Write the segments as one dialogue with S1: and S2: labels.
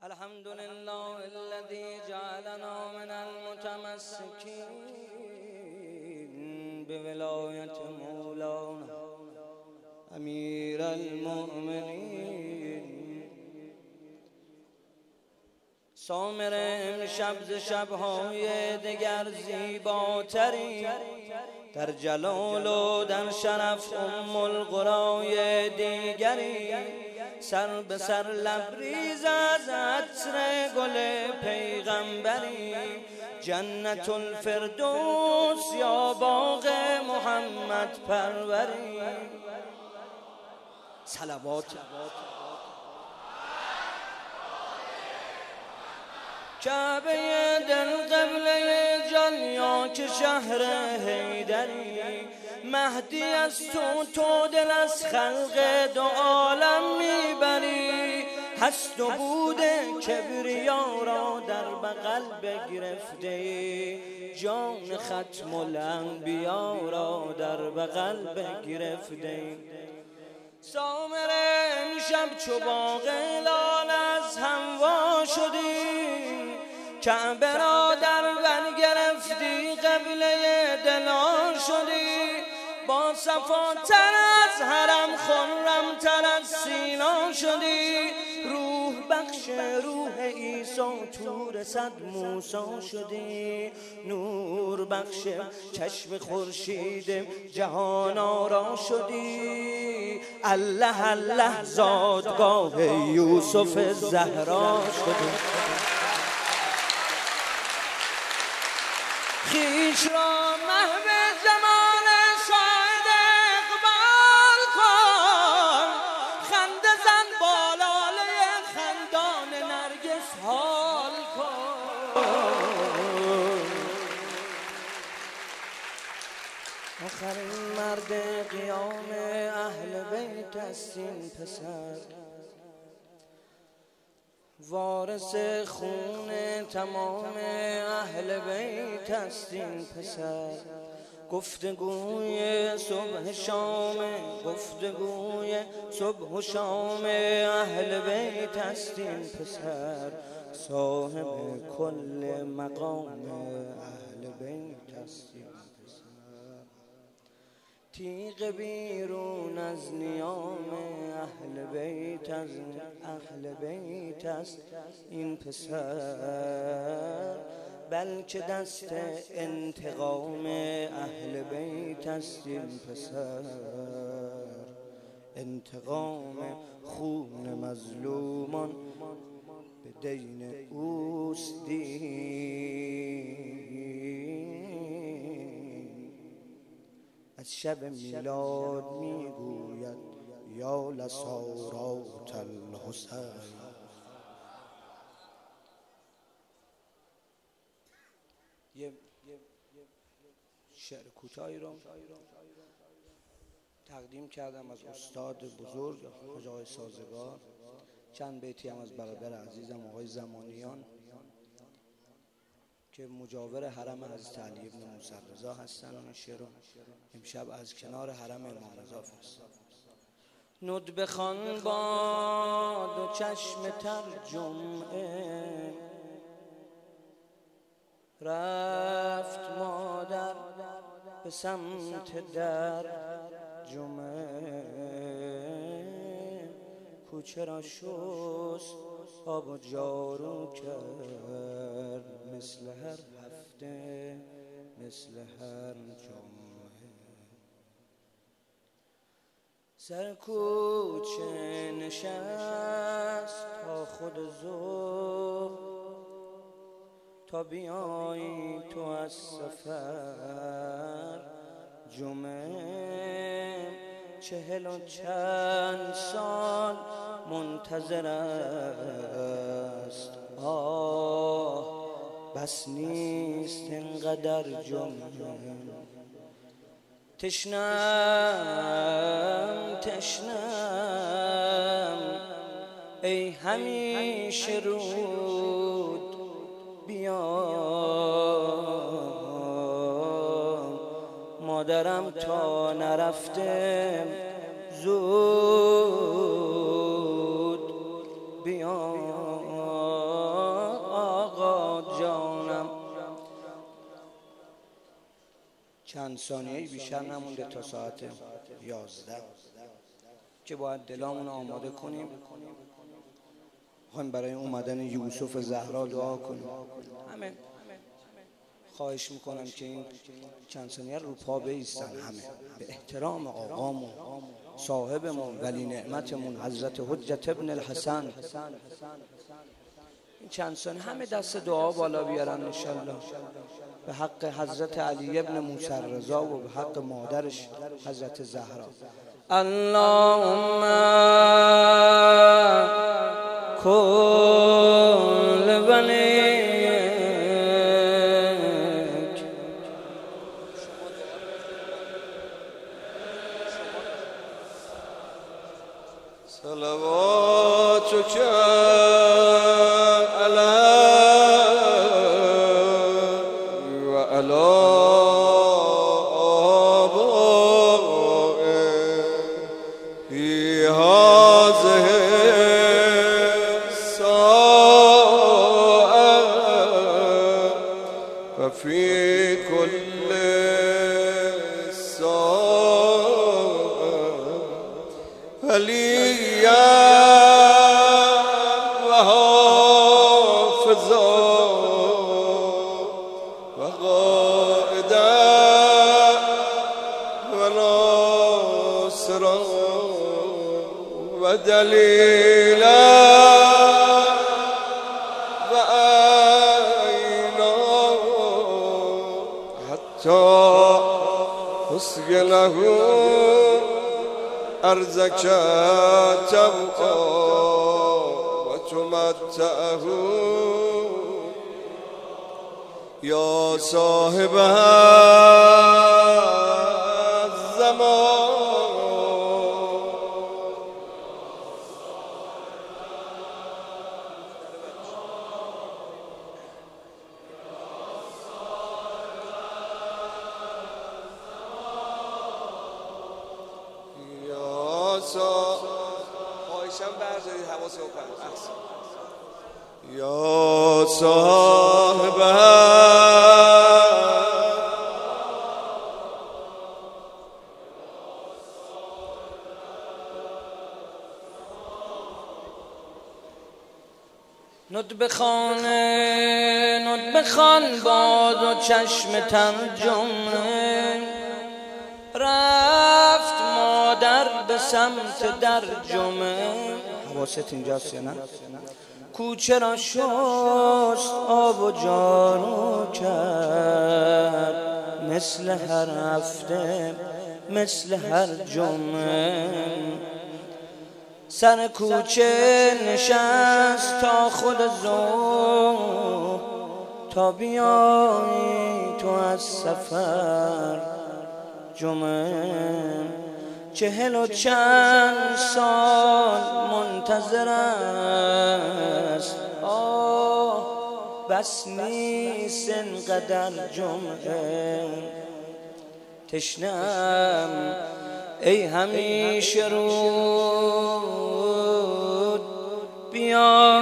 S1: الحمد لله الذي جعلنا من المتمسكين بولاية مولانا امیر المؤمنین. سامر امشب ز شب‌های دگر زیباتری، در جلال و در شرف ام القرای دیگری، سر به سر لبریز از عطر گل پیغمبری، جنت الفردوس یا باغ محمد پروری. صلوات کعبه دل قبله جان یا که شهر حیدری، مهدی از تو دل از خلق دو عالم میبری، هست و بود کبریا را در بغل بگرفته، جان ختم الانبیا را در بغل بگرفته. سامر امشب چو باغ لال از هم وا شدی، کعبه را در بر گرفتی، قبله دلار شدی، با صفاتر از حرم خرمتر از سینا شدی، روح بخش روح عیسی تور صد موسی شدی، نور بخش چشم خورشید جهان آرا شدی، الله الله زادگاه یوسف زهرا شدی. خیش را محو زمان شاهد اقبال کن، خنده زن بالاله خندان نرگس حال کن. آخرین مرد قیام اهل بیت است این پسر، وارث خون تمام اهل بیت است این پسر، گفتگوی صبح شام، گفتگوی صبح و شام اهل بیت است این پسر، صاحب کل مقام اهل بیت است این پسر، تیغ بیرون از نیام اهل بیت از اهل بیت است این پسر، بلکه دست انتقام اهل بیت است این پسر، انتقام خون مظلومان به دین اوست دین. از شب میلاد میگوید یا لسارات الحسین. یه شعر کوتاهی رو تقدیم کردم از استاد بزرگ حاج آقای سازگار، چند بیتی هم از برادر عزیزم آقای زمانیان که مجاور حرم حضرت علی بن موسی رضا هستن. اون شعر رو امشب از کنار حرم امام رضا فرستادم. ندبه خوان باد و چشم تر جمعه، رفت مادر به سمت در جمعه، کوچه را شست آب و جارو کرد، مثل هر هفته مثل هر جمعه، سر کوچه نشست تا خود ظهر، تا بیایی تو از سفر جمعه، 40 و چند سال منتظر است، آه بس نیست اینقدر جمعه، تشنم تشنم ای همیشه رود بیا، مادرم تا نرفته زود بیا. چند ثانیه بیشتر نمونده تا ساعت 11 که باید دلامون آماده کنیم. میخوایم برای اومدن یوسف زهرا دعا کنیم. همه خواهش میکنم که این چند ثانیه رو پا بایستن، همه به احترام آقامون، صاحبمون، ولی نعمتمون حضرت حجت ابن الحسن. این چند ثانیه همه دست دعا بالا بیارن انشالله به حق حضرت علی ابن موسی رضا و به حق مادرش حضرت زهرا. اللهم کل ولیک صلواتک
S2: وفي كل ساعة وليا وحافظا وقائدا وناصرا ودليلا تسكنه أرزك تبقى وتمتعه يا صاحب الزمان يا صاحب
S1: ندب خان باد و چشم ترجمه رفت مادر به سمت درجمه. حواست اینجاست یا نه؟ کوچه را شست آب و جارو کرد مثل هر هفته مثل هر جمعه. سر کوچه نشست تا خود ظهر تا بیایی تو از سفر جمعه. 40 سال منتظر است بس نیست انقدر جمعه. تشنم ای همیشه رود بیا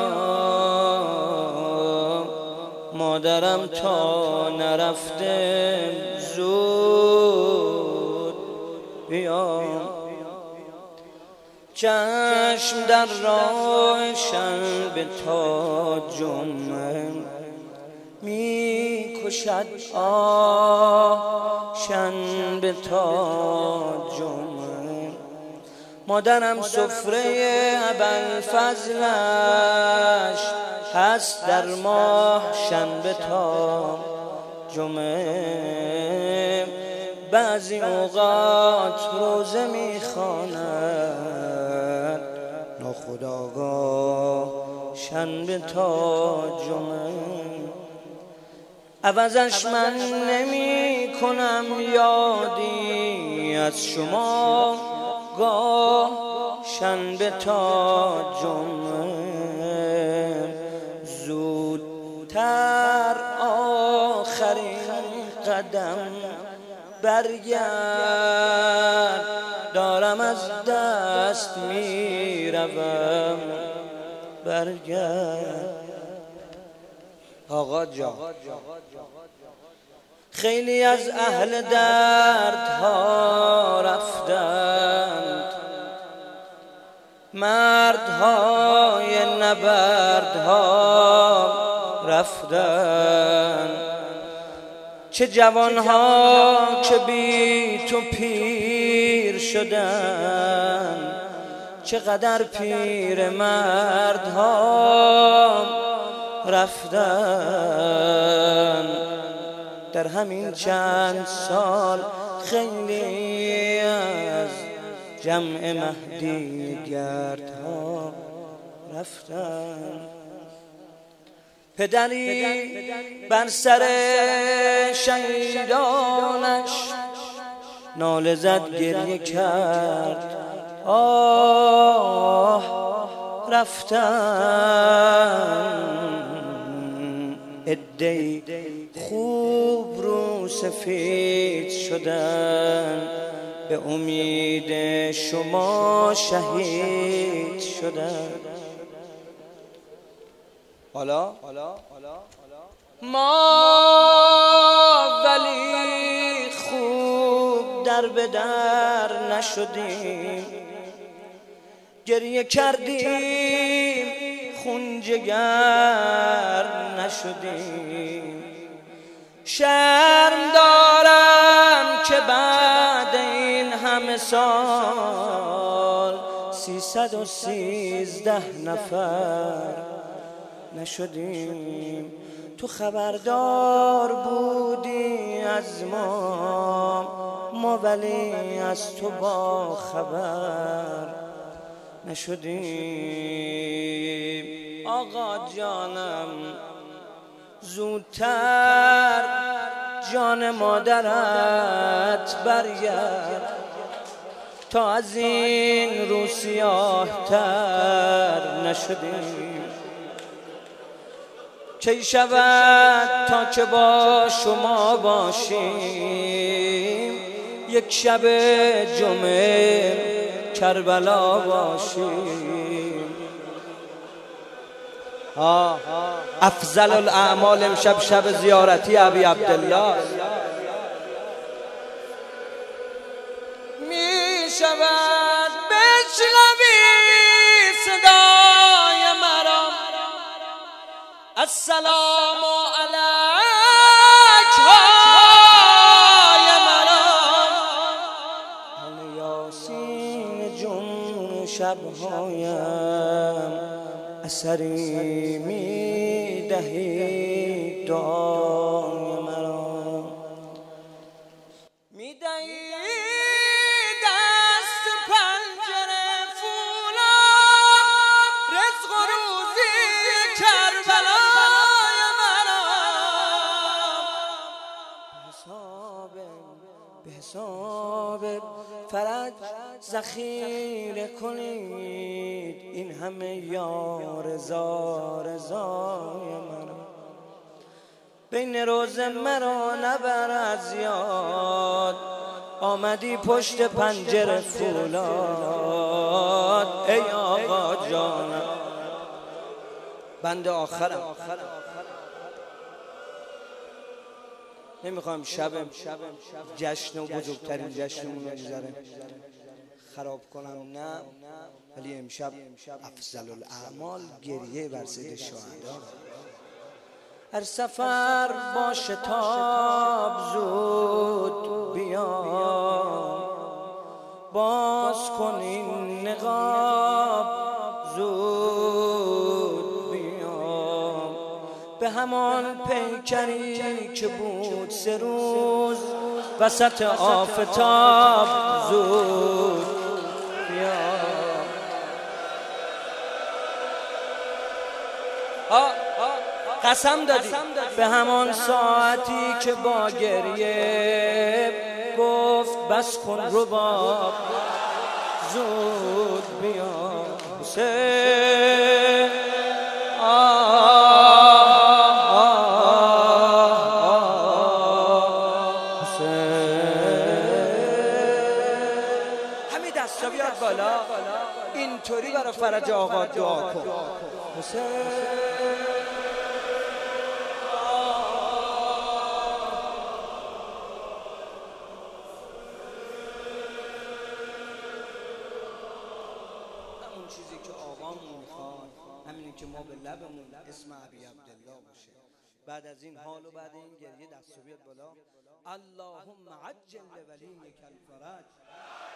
S1: مادرم تا نرفته زود بیا. چشم در راه شنبه تا جمعه می کشد شنبه تا جمعه. مادرم سفره ابوالفضلش هست در ماه شنبه تا جمعه. بعضی اوقات روزه میخواند ناخودآگاه شنبه تا جمعه. عوضش من نمی کنم یادی از شما گاه شنبه تا جمعه. زودتر آخرین قدم برگرد دارم از دست میروم برگرد. آقا جان خیلی از اهل دردها رفتند، مردهای نبردها رفتند. چه جوانها که بی تو پیر شدند، چقدر پیر مردها رفتند. در همین چند سال خیلی از جمع مهدی گردها رفتند. پدری بر سر شهیدانش ناله زد، گریه کرد، آه رفتن. عده‌ای خوب رو سفید شدن، به امید شما شهید شدن. حالا ما ولی خوب در به در نشدیم، گریه کردیم خون جگر نشدیم. شرم دارم که بعد این همه سال 313 نفر نشدیم. تو خبردار بودی از ما ولی از تو با خبر نشدیم. آقا جانم زودتر جان مادرت برگرد، تا از این رو سیاه تر نشدیم. کی شود تا که با شما باشیم، یک شب جمعه کربلا باشیم. افضل الاعمال امشب شب زیارتی ابی عبدالله. می شود بشنوی صدای مرا، السلام علیک های مرا. حال یاسین جون شبهایم اثری می دهی دعای مرا. می دهی دست پنجره فولاد، رزق و روزی کربلای مرا. به حساب فرج ذخیره کنید این همه یار زار زای مرا. بین روز مرا نبر از یاد، آمدی پشت پنجره فولاد. ای آقا جانم بند آخرم، نمیخوام شب جشن و بزرگترین جشنمون رو بذارم خراب کنم، نه، ولی امشب افضل الاعمال گریه بر سید شهدا. هر سفر با شتاب زود بیا، باز کن این نقاب زود بیا. به همان پیکری که بود 3 روز وسط آفتاب زود بیا. قسم دادی به همان ساعتی که با گریه گفت بس کن رباب زود بیا. حسین همین دستا بیاد بالا، اینطوری برای فرج آقا دعا کن. حسین اون چیزی که آقامون میخواد همینه که ما به لبمون اسم ابی عبدالله باشه. بعد از این حال و بعد این گریه دست بیاد بالا. اللهم عجل لولیک الفرج.